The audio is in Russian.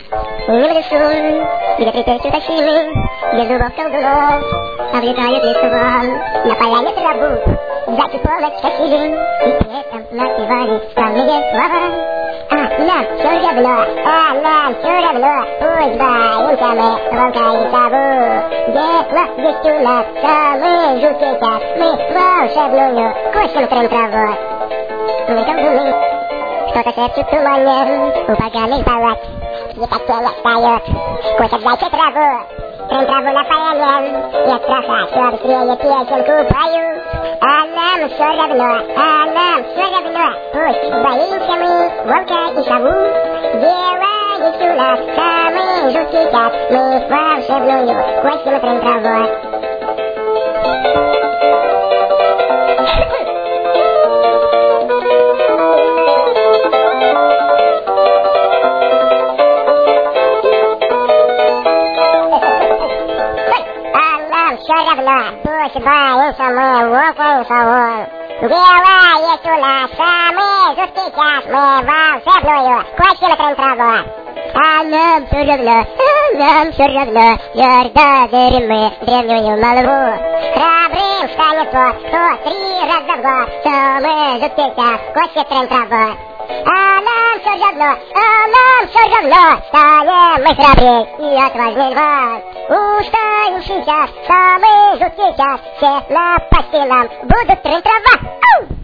И не в лесу, где трепещут осины, где зубов колдунов облетает лиством. На поляне траву за полночь косили, и при этом напевали странные слова. Нам все равно, нам все равно, пусть боимся мы волка и сову. Дело есть у нас самый жуткий час, мы волшебную косим траву. Мы колдуны, что-то шепчут в тумане, у поганых палат птица тень встает, косят зайцы траву. Траву на поляне, и от страха все быстрее песенку поют. А нам все равно, пусть боимся мы волка и сову. Дело есть у нас самый жуткий час, мы волшебную косим траву. Все равно, пусть боимся мы волка и сову. Дело есть у нас самый жуткий час, мы волшебную косим траву. А нам все равно, твердо верим мы в древнюю молву. Храбрым станет тот, кто 3 раза в год самый жуткий час косит траву. А нам все равно, станем мы храбрей и отважней вас. Устоявший час, самый жуткий час, все напасти нам будут трава.